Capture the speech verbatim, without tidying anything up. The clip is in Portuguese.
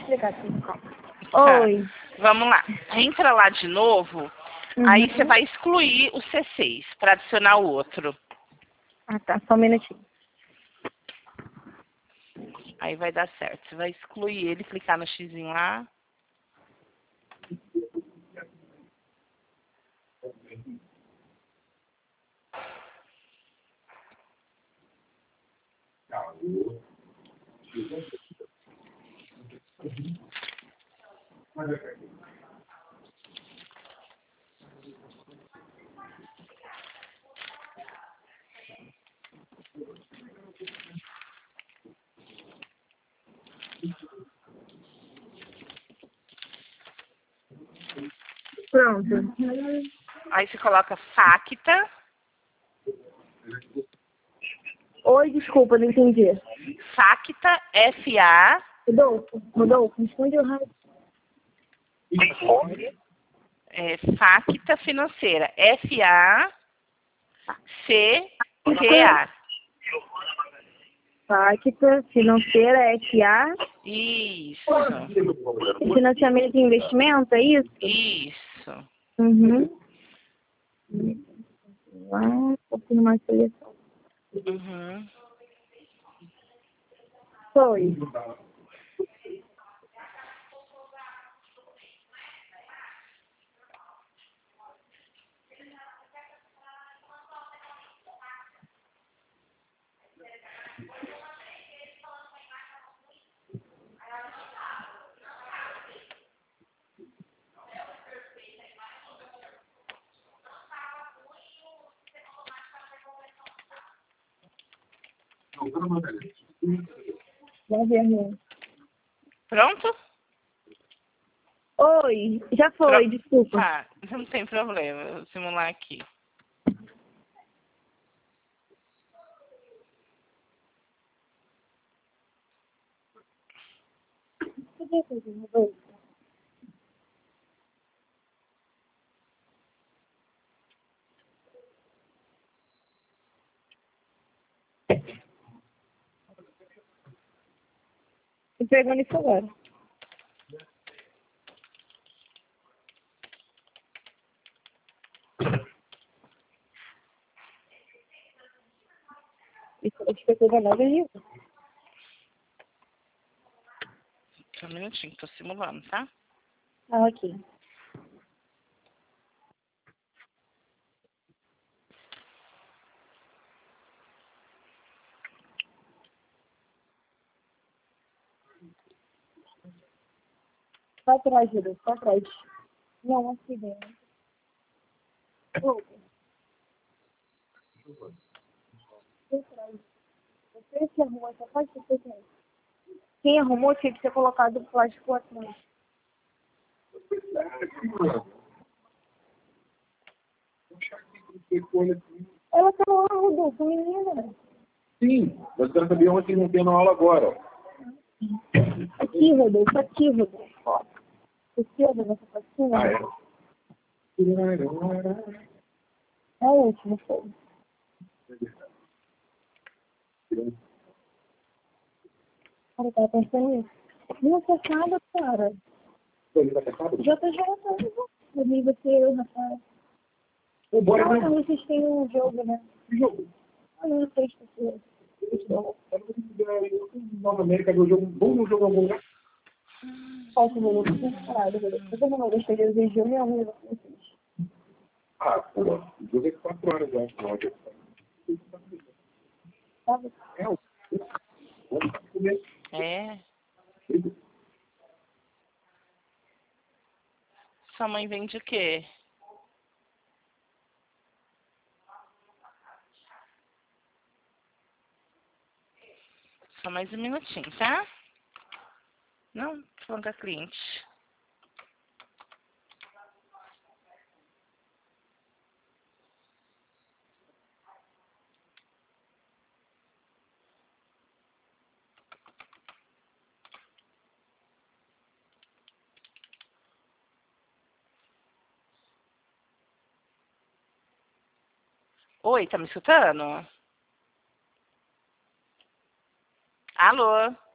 explicar tudo, calma. Tá. Oi. Vamos lá. Entra lá de novo. Uhum. Aí você vai excluir o C seis para adicionar o outro. Ah, tá. Só um minutinho. Aí vai dar certo. Você vai excluir ele, clicar no xizinho lá. Pronto. Aí você coloca facta. Oi, desculpa, não entendi. Facta, F A. Rodolfo, Rodolfo, responde o rádio. É, facta financeira. F A C T A. Facta financeira F A. Isso. Financiamento e investimento, é isso? Isso. Uhum. Ah, confirmar a seleção. Uhum. Foi. Já vi. Pronto? Oi, já foi, Pro- desculpa. Tá, não tem problema. Eu vou simular aqui. Tô pegando isso agora. Isso, acho que eu tô ganhando aí. Só um minutinho, tô simulando, tá? Ah, aqui. Só atrás, Júlio, só atrás. Não, aqui dentro. Ô, só atrás. Você que arrumou essa parte, você tem. Quem arrumou tinha que ter colocado o plástico atrás. Ela tá lá, Rodolfo, menina. Sim, mas eu quero saber onde que não tem na aula agora. Aqui, Rodolfo, aqui, Rodolfo. Ó. Esquerda nessa pastinha. Ah, é? É o último, foi. Cara, tava pensando nisso. Não fechada, cara. Ele tá fechado? Já tá jogando. Comigo, você, eu, rapaz. Ô, bora, Ah, né? vocês têm um jogo, né? Que jogo? Ah, não sei se você... Não, eu não consigo ganhar aí. Nova América, meu jogo, vamos jogo em algum lugar? Falta o volume disparado, Rodolfo. Eu não gostei de exigir o meu amigo com vocês. Ah, pô, o jogo é quatro horas, eu acho. Não, Sabe? é o... Vamos comer. É. Sua mãe vende o quê? Só mais um minutinho, tá? Não, tô falando com a cliente. Oi, tá me escutando? Alô?